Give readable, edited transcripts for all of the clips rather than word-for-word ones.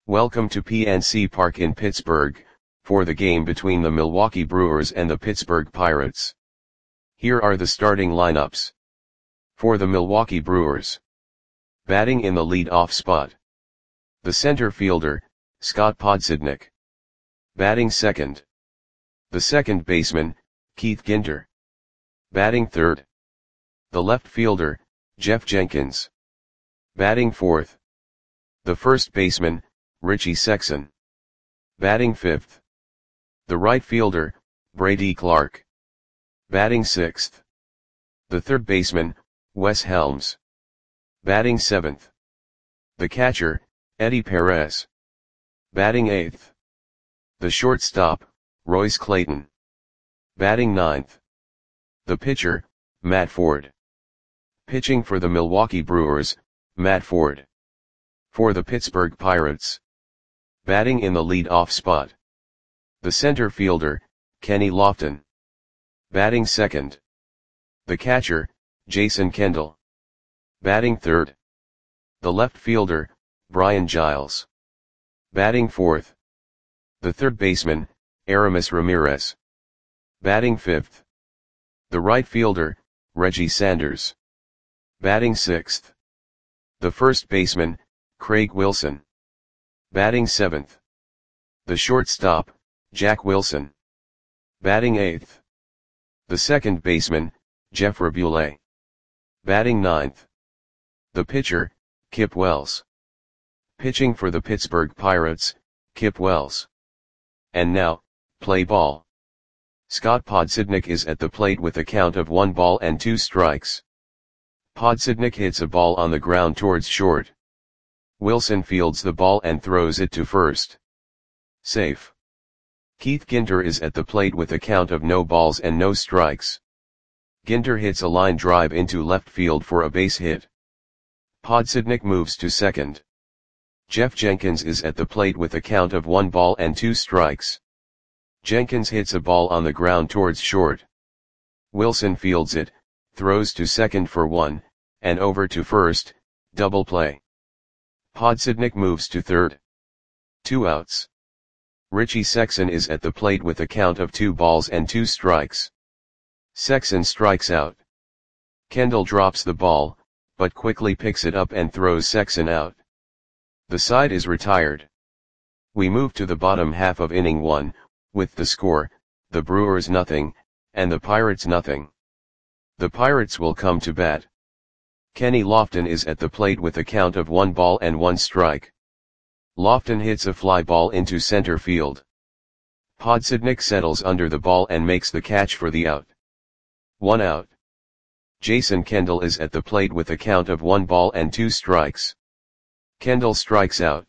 Welcome to PNC Park in Pittsburgh, for the game between the Milwaukee Brewers and the Pittsburgh Pirates. Here are the starting lineups. For the Milwaukee Brewers. Batting in the lead-off spot. The center fielder, Scott Podsednik. Batting second. The second baseman, Keith Ginter. Batting third. The left fielder, Jeff Jenkins. Batting fourth. The first baseman, Richie Sexson. Batting fifth. The right fielder, Brady Clark. Batting sixth. The third baseman, Wes Helms. Batting seventh. The catcher, Eddie Perez. Batting eighth. The shortstop, Royce Clayton. Batting ninth. The pitcher, Matt Ford. Pitching for the Milwaukee Brewers, Matt Ford. For the Pittsburgh Pirates. Batting in the lead-off spot. The center fielder, Kenny Lofton. Batting second. The catcher, Jason Kendall. Batting third. The left fielder, Brian Giles. Batting fourth. The third baseman, Aramis Ramirez. Batting fifth. The right fielder, Reggie Sanders. Batting sixth. The first baseman, Craig Wilson. Batting seventh. The shortstop, Jack Wilson. Batting eighth. The second baseman, Jeff Raboulet. Batting ninth. The pitcher, Kip Wells. Pitching for the Pittsburgh Pirates, Kip Wells. And now, play ball. Scott Podsednik is at the plate with a count of 1 ball and 2 strikes. Podsednik hits a ball on the ground towards short. Wilson fields the ball and throws it to first. Safe. Keith Ginter is at the plate with a count of no balls and no strikes. Ginter hits a line drive into left field for a base hit. Podsednik moves to second. Jeff Jenkins is at the plate with a count of 1 ball and 2 strikes. Jenkins hits a ball on the ground towards short. Wilson fields it, throws to second for 1, and over to first, double play. Podsednik moves to third. 2 outs. Richie Sexson is at the plate with a count of 2 balls and 2 strikes. Sexson strikes out. Kendall drops the ball, but quickly picks it up and throws Sexson out. The side is retired. We move to the bottom half of inning 1, with the score, the Brewers nothing, and the Pirates nothing. The Pirates will come to bat. Kenny Lofton is at the plate with a count of 1 ball and 1 strike. Lofton hits a fly ball into center field. Podsednik settles under the ball and makes the catch for the out. 1 out. Jason Kendall is at the plate with a count of 1 ball and 2 strikes. Kendall strikes out.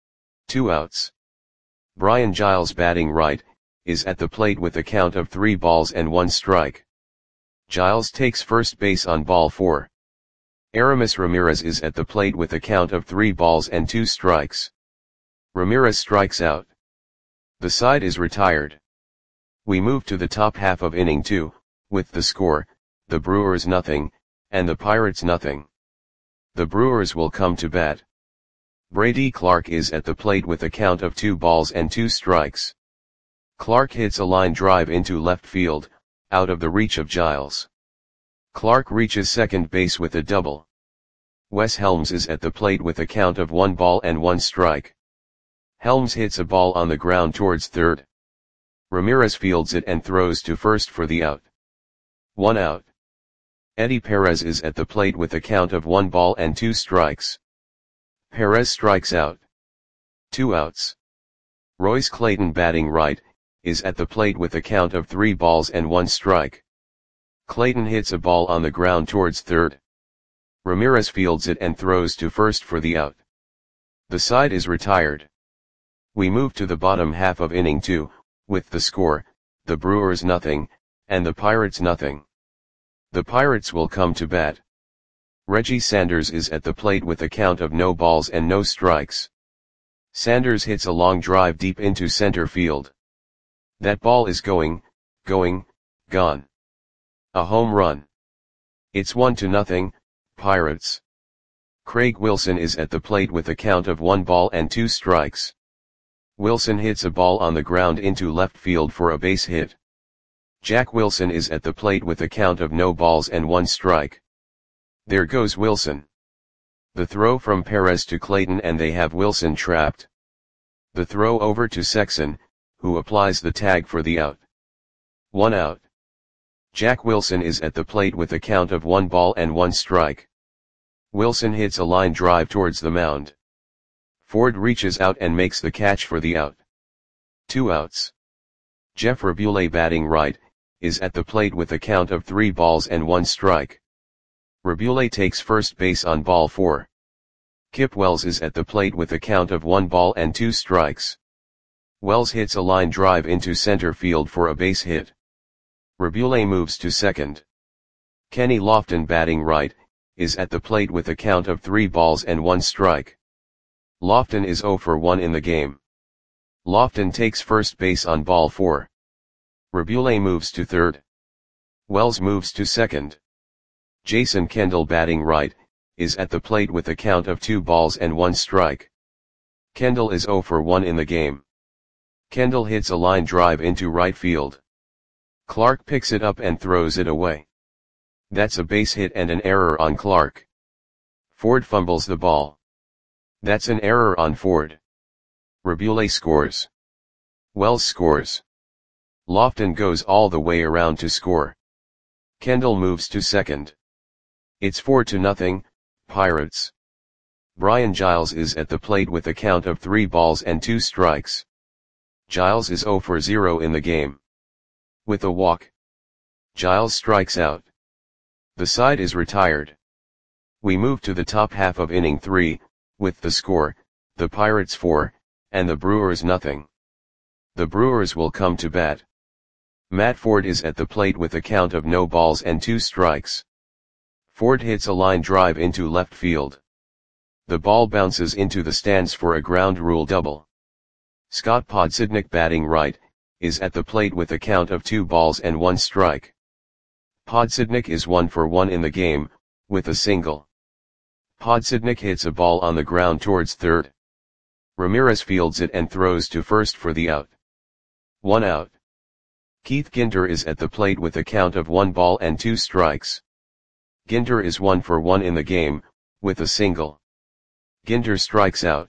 2 outs. Brian Giles, batting right, is at the plate with a count of 3 balls and 1 strike. Giles takes first base on ball 4. Aramis Ramirez is at the plate with a count of 3 balls and 2 strikes. Ramirez strikes out. The side is retired. We move to the top half of inning 2, with the score, the Brewers nothing, and the Pirates nothing. The Brewers will come to bat. Brady Clark is at the plate with a count of 2 balls and 2 strikes. Clark hits a line drive into left field, out of the reach of Giles. Clark reaches second base with a double. Wes Helms is at the plate with a count of 1 ball and 1 strike. Helms hits a ball on the ground towards third. Ramirez fields it and throws to first for the out. 1 out. Eddie Perez is at the plate with a count of 1 ball and 2 strikes. Perez strikes out. 2 outs. Royce Clayton, batting right, is at the plate with a count of 3 balls and 1 strike. Clayton hits a ball on the ground towards third. Ramirez fields it and throws to first for the out. The side is retired. We move to the bottom half of inning 2, with the score, the Brewers nothing, and the Pirates nothing. The Pirates will come to bat. Reggie Sanders is at the plate with a count of no balls and no strikes. Sanders hits a long drive deep into center field. That ball is gone. A home run. It's 1-0, Pirates. Craig Wilson is at the plate with a count of 1 ball and 2 strikes. Wilson hits a ball on the ground into left field for a base hit. Jack Wilson is at the plate with a count of no balls and 1 strike. There goes Wilson. The throw from Perez to Clayton and they have Wilson trapped. The throw over to Sexson, who applies the tag for the out. 1 out. Jack Wilson is at the plate with a count of 1 ball and 1 strike. Wilson hits a line drive towards the mound. Ford reaches out and makes the catch for the out. 2 outs. Jeff Rabule, batting right, is at the plate with a count of 3 balls and 1 strike. Rabule takes first base on ball 4. Kip Wells is at the plate with a count of 1 ball and 2 strikes. Wells hits a line drive into center field for a base hit. Rabule moves to second. Kenny Lofton, batting right, is at the plate with a count of 3 balls and 1 strike. Lofton is 0 for 1 in the game. Lofton takes first base on ball 4. Rabule moves to third. Wells moves to second. Jason Kendall, batting right, is at the plate with a count of 2 balls and 1 strike. Kendall is 0 for 1 in the game. Kendall hits a line drive into right field. Clark picks it up and throws it away. That's a base hit and an error on Clark. Ford fumbles the ball. That's an error on Ford. Rabule scores. Wells scores. Lofton goes all the way around to score. Kendall moves to second. It's 4-0, Pirates. Brian Giles is at the plate with a count of 3 balls and 2 strikes. Giles is 0 for 0 in the game. With a walk, Giles strikes out. The side is retired. We move to the top half of inning 3, with the score, the Pirates 4, and the Brewers 0. The Brewers will come to bat. Matt Ford is at the plate with a count of no balls and 2 strikes. Ford hits a line drive into left field. The ball bounces into the stands for a ground rule double. Scott Podsednik, batting right, is at the plate with a count of 2 balls and 1 strike. Podsednik is 1 for 1 in the game, with a single. Podsednik hits a ball on the ground towards third. Ramirez fields it and throws to first for the out. 1 out. Keith Ginter is at the plate with a count of 1 ball and 2 strikes. Ginter is 1 for 1 in the game, with a single. Ginter strikes out.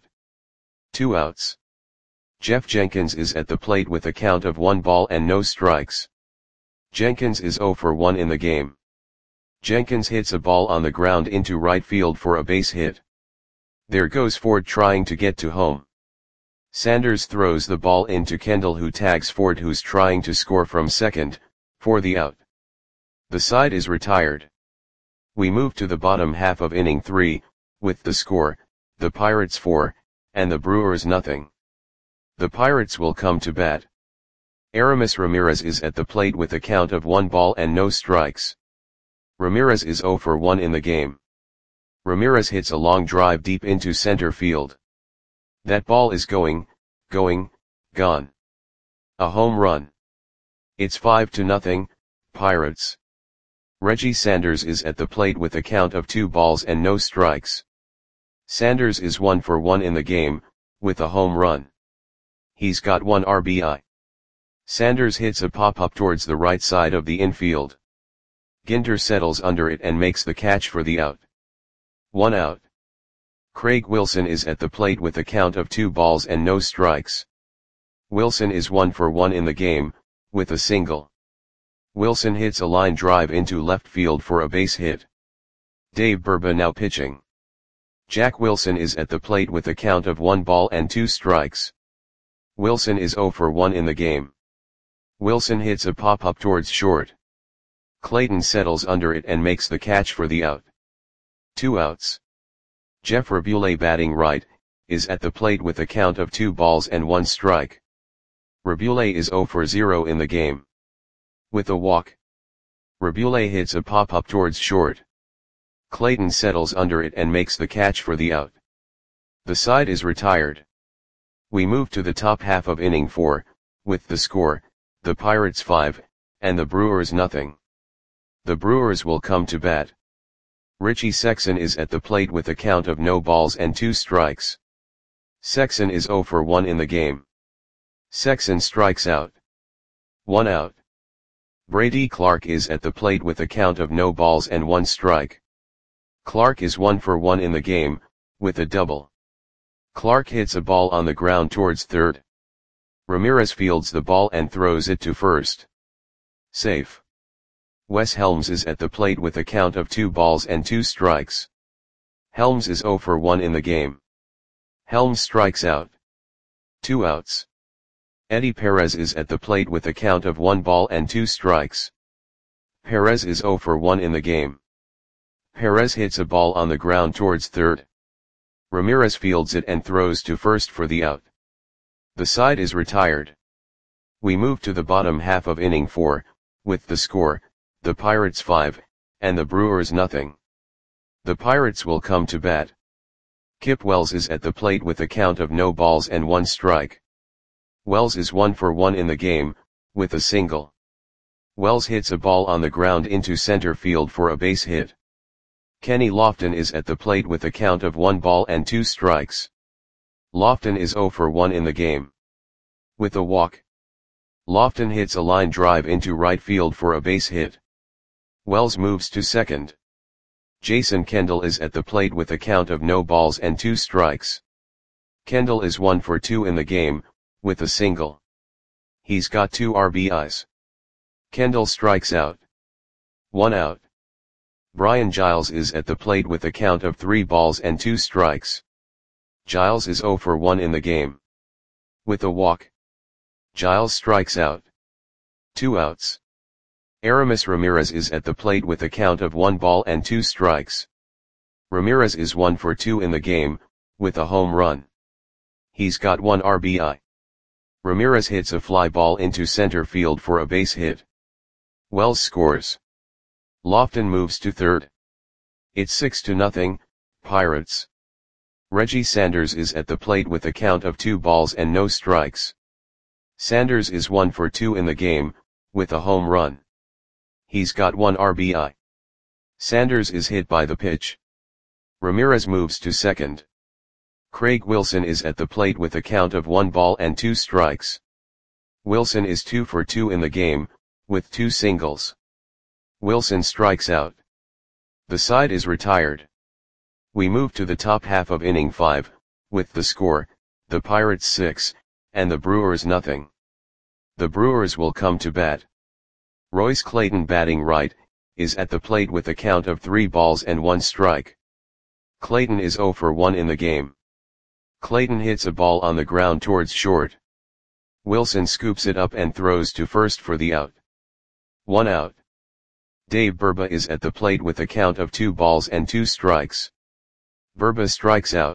2 outs. Jeff Jenkins is at the plate with a count of 1 ball and no strikes. Jenkins is 0 for 1 in the game. Jenkins hits a ball on the ground into right field for a base hit. There goes Ford trying to get to home. Sanders throws the ball into Kendall, who tags Ford, who's trying to score from second, for the out. The side is retired. We move to the bottom half of inning 3, with the score, the Pirates 4, and the Brewers 0. The Pirates will come to bat. Aramis Ramirez is at the plate with a count of 1 ball and no strikes. Ramirez is 0 for 1 in the game. Ramirez hits a long drive deep into center field. That ball is gone. A home run. It's 5-0, Pirates. Reggie Sanders is at the plate with a count of 2 balls and no strikes. Sanders is 1 for 1 in the game, with a home run. He's got 1 RBI. Sanders hits a pop-up towards the right side of the infield. Ginter settles under it and makes the catch for the out. 1 out. Craig Wilson is at the plate with a count of 2 balls and no strikes. Wilson is 1 for 1 in the game, with a single. Wilson hits a line drive into left field for a base hit. Dave Burba now pitching. Jack Wilson is at the plate with a count of 1 ball and 2 strikes. Wilson is 0 for 1 in the game. Wilson hits a pop-up towards short. Clayton settles under it and makes the catch for the out. 2 outs. Jeff Rabule, batting right, is at the plate with a count of 2 balls and 1 strike. Rabule is 0 for 0 in the game. With a walk, Rabule hits a pop-up towards short. Clayton settles under it and makes the catch for the out. The side is retired. We move to the top half of inning 4, with the score, the Pirates 5, and the Brewers 0. The Brewers will come to bat. Richie Sexson is at the plate with a count of no balls and 2 strikes. Sexson is 0 for 1 in the game. Sexson strikes out. 1 out. Brady Clark is at the plate with a count of no balls and 1 strike. Clark is 1 for 1 in the game, with a double. Clark hits a ball on the ground towards third. Ramirez fields the ball and throws it to first. Safe. Wes Helms is at the plate with a count of 2 balls and 2 strikes. Helms is 0 for 1 in the game. Helms strikes out. 2 outs. Eddie Perez is at the plate with a count of 1 ball and 2 strikes. Perez is 0 for 1 in the game. Perez hits a ball on the ground towards third. Ramirez fields it and throws to first for the out. The side is retired. We move to the bottom half of inning 4, with the score, the Pirates 5, and the Brewers nothing. The Pirates will come to bat. Kip Wells is at the plate with a count of no balls and 1 strike. Wells is 1 for 1 in the game, with a single. Wells hits a ball on the ground into center field for a base hit. Kenny Lofton is at the plate with a count of 1 ball and 2 strikes. Lofton is 0 for 1 in the game. With a walk. Lofton hits a line drive into right field for a base hit. Wells moves to second. Jason Kendall is at the plate with a count of no balls and 2 strikes. Kendall is 1 for 2 in the game, with a single. He's got 2 RBIs. Kendall strikes out. 1 out. Brian Giles is at the plate with a count of 3 balls and 2 strikes. Giles is 0 for 1 in the game. With a walk. Giles strikes out. 2 outs. Aramis Ramirez is at the plate with a count of 1 ball and 2 strikes. Ramirez is 1 for 2 in the game, with a home run. He's got 1 RBI. Ramirez hits a fly ball into center field for a base hit. Wells scores. Lofton moves to third. It's 6-0, Pirates. Reggie Sanders is at the plate with a count of 2 balls and no strikes. Sanders is 1 for 2 in the game, with a home run. He's got 1 RBI. Sanders is hit by the pitch. Ramirez moves to second. Craig Wilson is at the plate with a count of 1 ball and 2 strikes. Wilson is 2 for 2 in the game, with 2 singles. Wilson strikes out. The side is retired. We move to the top half of inning 5, with the score, the Pirates 6, and the Brewers nothing. The Brewers will come to bat. Royce Clayton batting right, is at the plate with a count of 3 balls and 1 strike. Clayton is 0 for 1 in the game. Clayton hits a ball on the ground towards short. Wilson scoops it up and throws to first for the out. 1 out. Dave Burba is at the plate with a count of 2 balls and 2 strikes. Burba strikes out.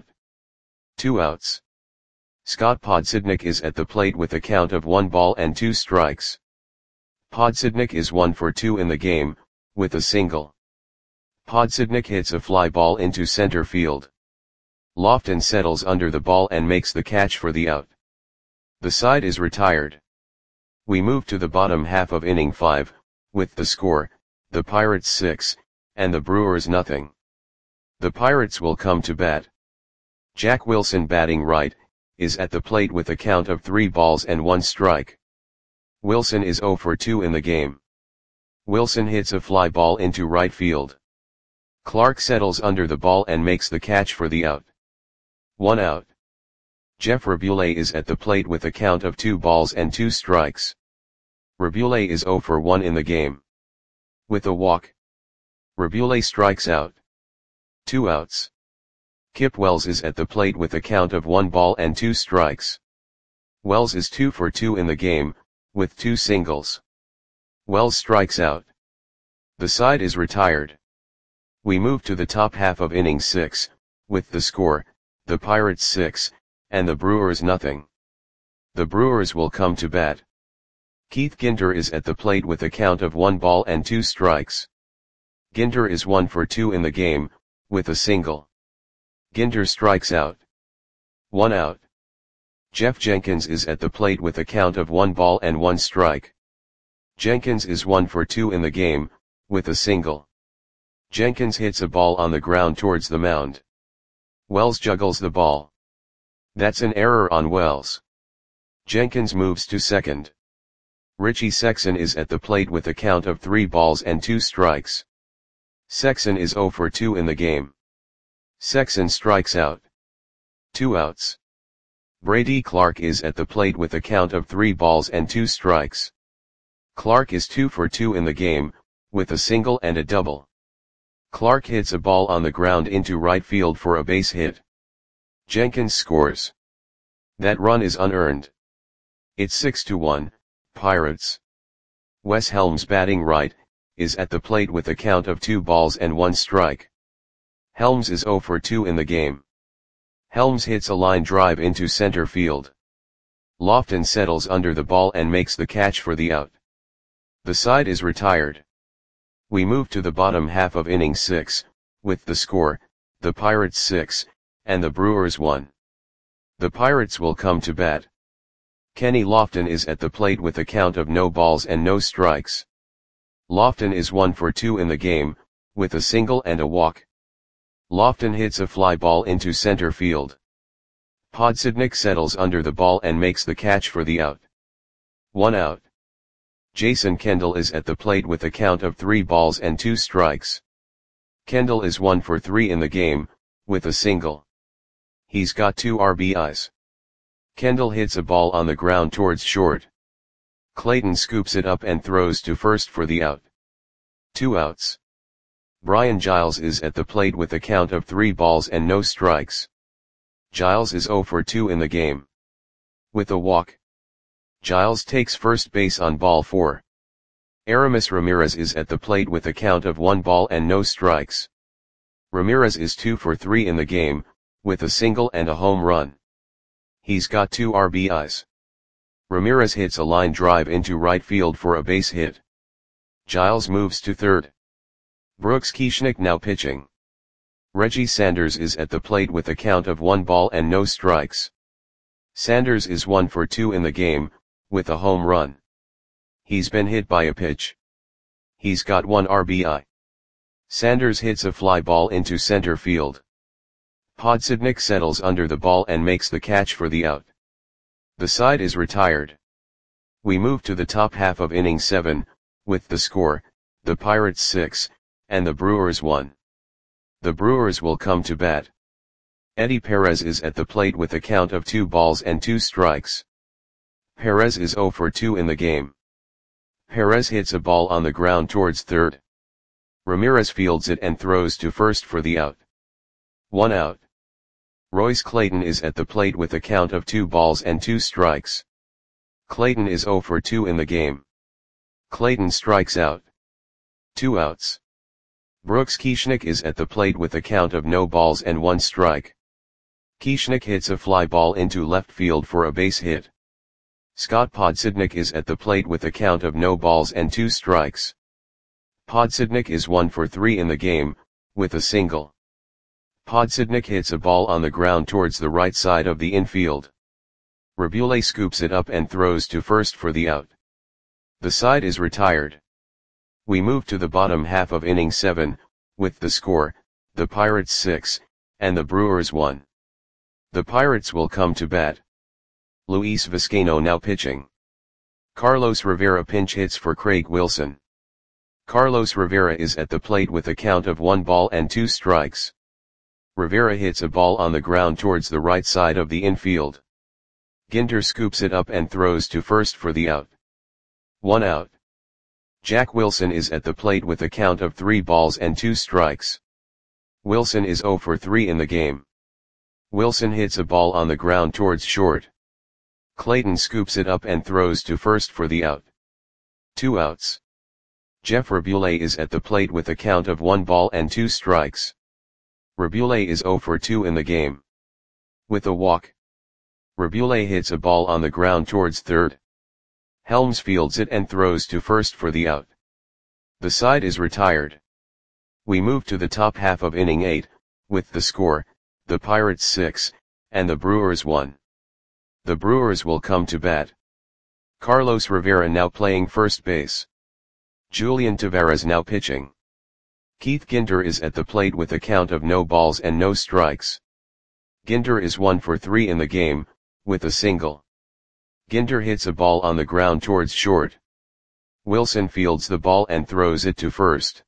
2 outs. Scott Podsednik is at the plate with a count of 1 ball and 2 strikes. Podsednik is 1 for 2 in the game, with a single. Podsednik hits a fly ball into center field. Lofton settles under the ball and makes the catch for the out. The side is retired. We move to the bottom half of inning 5, with the score, the Pirates 6, and the Brewers nothing. The Pirates will come to bat. Jack Wilson batting right, is at the plate with a count of 3 balls and 1 strike. Wilson is 0 for 2 in the game. Wilson hits a fly ball into right field. Clark settles under the ball and makes the catch for the out. 1 out. Jeff Rabule is at the plate with a count of 2 balls and 2 strikes. Rabule is 0 for 1 in the game. With a walk. Rabule strikes out. 2 outs. Kip Wells is at the plate with a count of 1 ball and 2 strikes. Wells is 2 for 2 in the game, with 2 singles. Wells strikes out. The side is retired. We move to the top half of inning 6, with the score, the Pirates 6, and the Brewers nothing. The Brewers will come to bat. Keith Ginter is at the plate with a count of 1 ball and 2 strikes. Ginter is 1 for 2 in the game, with a single. Ginter strikes out. 1 out. Jeff Jenkins is at the plate with a count of 1 ball and 1 strike. Jenkins is 1 for 2 in the game, with a single. Jenkins hits a ball on the ground towards the mound. Wells juggles the ball. That's an error on Wells. Jenkins moves to second. Richie Sexson is at the plate with a count of 3 balls and 2 strikes. Sexson is 0 for 2 in the game. Sexson strikes out. 2 outs. Brady Clark is at the plate with a count of 3 balls and 2 strikes. Clark is 2 for 2 in the game, with a single and a double. Clark hits a ball on the ground into right field for a base hit. Jenkins scores. That run is unearned. It's 6-1, Pirates. Wes Helms, batting right, is at the plate with a count of 2 balls and 1 strike. Helms is 0 for 2 in the game. Helms hits a line drive into center field. Lofton settles under the ball and makes the catch for the out. The side is retired. We move to the bottom half of inning 6, with the score, the Pirates 6, and the Brewers 1. The Pirates will come to bat. Kenny Lofton is at the plate with a count of no balls and no strikes. Lofton is 1 for 2 in the game, with a single and a walk. Lofton hits a fly ball into center field. Podsednik settles under the ball and makes the catch for the out. 1 out. Jason Kendall is at the plate with a count of 3 balls and 2 strikes. Kendall is 1 for 3 in the game, with a single. He's got 2 RBIs. Kendall hits a ball on the ground towards short. Clayton scoops it up and throws to first for the out. 2 outs. Brian Giles is at the plate with a count of 3 balls and no strikes. Giles is 0 for 2 in the game. With a walk. Giles takes first base on ball 4. Aramis Ramirez is at the plate with a count of 1 ball and no strikes. Ramirez is 2 for 3 in the game, with a single and a home run. He's got 2 RBIs. Ramirez hits a line drive into right field for a base hit. Giles moves to third. Brooks Kieschnick now pitching. Reggie Sanders is at the plate with a count of 1 ball and no strikes. Sanders is 1 for 2 in the game, with a home run. He's been hit by a pitch. He's got 1 RBI. Sanders hits a fly ball into center field. Podsednik settles under the ball and makes the catch for the out. The side is retired. We move to the top half of inning 7, with the score, the Pirates 6, and the Brewers 1. The Brewers will come to bat. Eddie Perez is at the plate with a count of 2 balls and 2 strikes. Perez is 0 for 2 in the game. Perez hits a ball on the ground towards third. Ramirez fields it and throws to first for the out. 1 out. Royce Clayton is at the plate with a count of 2 balls and 2 strikes. Clayton is 0 for 2 in the game. Clayton strikes out. 2 outs. Brooks Kieschnick is at the plate with a count of no balls and 1 strike. Kieschnick hits a fly ball into left field for a base hit. Scott Podsednik is at the plate with a count of no balls and 2 strikes. Podsednik is 1 for 3 in the game, with a single. Podsednik hits a ball on the ground towards the right side of the infield. Rabule scoops it up and throws to first for the out. The side is retired. We move to the bottom half of inning 7, with the score, the Pirates 6, and the Brewers 1. The Pirates will come to bat. Luis Vizcaino now pitching. Carlos Rivera pinch hits for Craig Wilson. Carlos Rivera is at the plate with a count of 1 ball and 2 strikes. Rivera hits a ball on the ground towards the right side of the infield. Ginter scoops it up and throws to first for the out. 1 out. Jack Wilson is at the plate with a count of 3 balls and 2 strikes. Wilson is 0 for 3 in the game. Wilson hits a ball on the ground towards short. Clayton scoops it up and throws to first for the out. 2 outs. Jeff Rabule is at the plate with a count of 1 ball and 2 strikes. Rabule is 0 for 2 in the game. With a walk. Rabule hits a ball on the ground towards third. Helms fields it and throws to first for the out. The side is retired. We move to the top half of inning 8, with the score, the Pirates 6, and the Brewers 1. The Brewers will come to bat. Carlos Rivera now playing first base. Julian Taveras now pitching. Keith Ginter is at the plate with a count of no balls and no strikes. Ginter is 1 for 3 in the game, with a single. Ginter hits a ball on the ground towards short. Wilson fields the ball and throws it to first.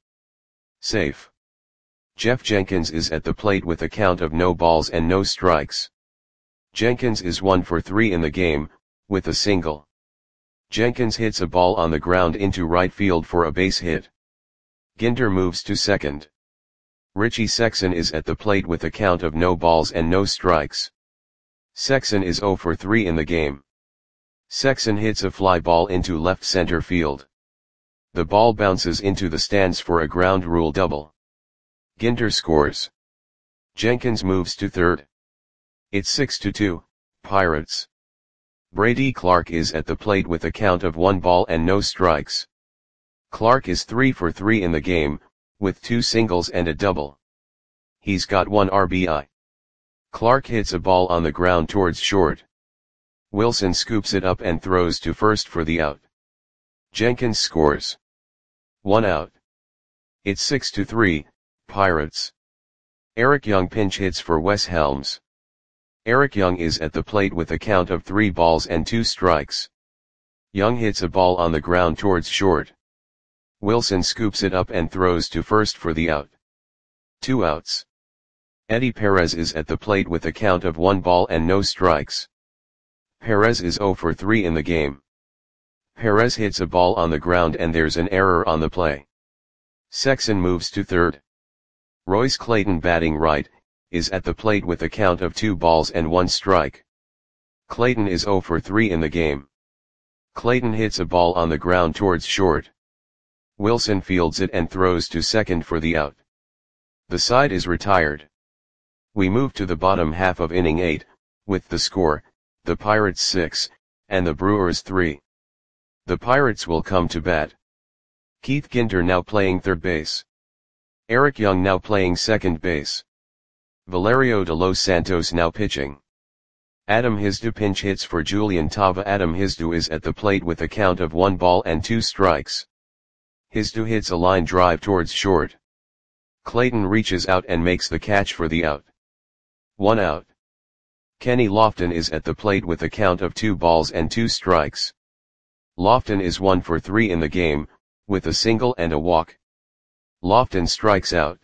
Safe. Jeff Jenkins is at the plate with a count of no balls and no strikes. Jenkins is 1 for 3 in the game, with a single. Jenkins hits a ball on the ground into right field for a base hit. Ginter moves to second. Richie Sexson is at the plate with a count of no balls and no strikes. Sexson is 0 for 3 in the game. Sexson hits a fly ball into left center field. The ball bounces into the stands for a ground rule double. Ginter scores. Jenkins moves to third. It's 6-2, Pirates. Brady Clark is at the plate with a count of 1 ball and no strikes. Clark is 3 for 3 in the game, with 2 singles and a double. He's got 1 RBI. Clark hits a ball on the ground towards short. Wilson scoops it up and throws to first for the out. Jenkins scores. 1 out. It's 6-3, Pirates. Eric Young pinch hits for Wes Helms. Eric Young is at the plate with a count of 3 balls and 2 strikes. Young hits a ball on the ground towards short. Wilson scoops it up and throws to first for the out. 2 outs. Eddie Perez is at the plate with a count of 1 ball and no strikes. Perez is 0 for 3 in the game. Perez hits a ball on the ground and there's an error on the play. Sexson moves to third. Royce Clayton, batting right, is at the plate with a count of 2 balls and 1 strike. Clayton is 0 for 3 in the game. Clayton hits a ball on the ground towards short. Wilson fields it and throws to second for the out. The side is retired. We move to the bottom half of inning 8, with the score, the Pirates 6, and the Brewers 3. The Pirates will come to bat. Keith Ginter now playing third base. Eric Young now playing second base. Valerio de los Santos now pitching. Adam Hizdu pinch hits for Julian Tava. Adam Hizdu is at the plate with a count of 1 ball and 2 strikes. Hizdu hits a line drive towards short. Clayton reaches out and makes the catch for the out. 1 out. Kenny Lofton is at the plate with a count of 2 balls and 2 strikes. Lofton is 1 for 3 in the game, with a single and a walk. Lofton strikes out.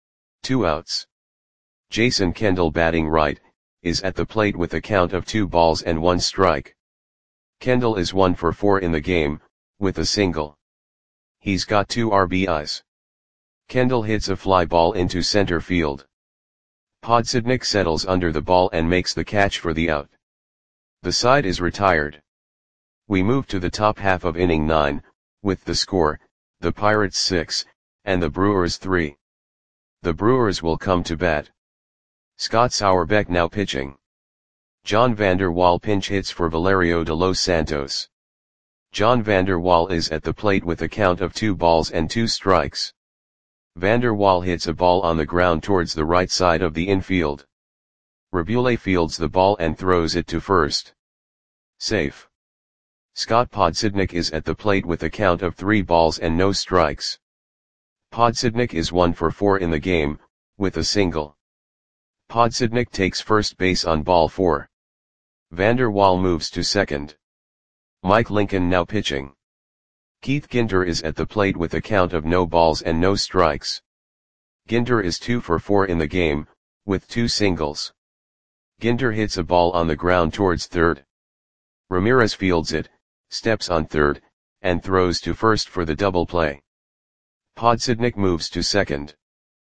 2 outs. Jason Kendall, batting right, is at the plate with a count of 2 balls and 1 strike. Kendall is 1 for 4 in the game, with a single. He's got 2 RBIs. Kendall hits a fly ball into center field. Podsednik settles under the ball and makes the catch for the out. The side is retired. We move to the top half of inning 9, with the score, the Pirates 6, and the Brewers 3. The Brewers will come to bat. Scott Sauerbeck now pitching. John Vander Wal pinch hits for Valerio de los Santos. John Vander Wal is at the plate with a count of 2 balls and 2 strikes. Vander Wal hits a ball on the ground towards the right side of the infield. Rabule fields the ball and throws it to first. Safe. Scott Podsednik is at the plate with a count of 3 balls and no strikes. Podsednik is 1 for 4 in the game, with a single. Podsednik takes first base on ball 4. Vander Wal moves to second. Mike Lincoln now pitching. Keith Ginter is at the plate with a count of no balls and no strikes. Ginter is 2 for 4 in the game, with 2 singles. Ginter hits a ball on the ground towards third. Ramirez fields it, steps on third, and throws to first for the double play. Podsednik moves to second.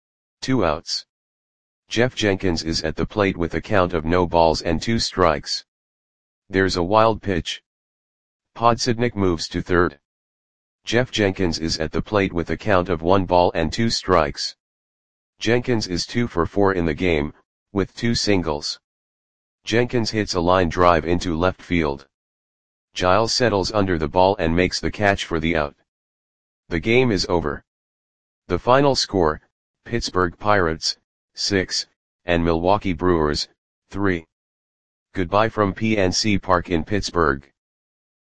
2 outs. Jeff Jenkins is at the plate with a count of no balls and 2 strikes. There's a wild pitch. Podsednik moves to third. Jeff Jenkins is at the plate with a count of 1 ball and 2 strikes. Jenkins is 2 for 4 in the game, with 2 singles. Jenkins hits a line drive into left field. Giles settles under the ball and makes the catch for the out. The game is over. The final score, Pittsburgh Pirates, 6, and Milwaukee Brewers, 3. Goodbye from PNC Park in Pittsburgh.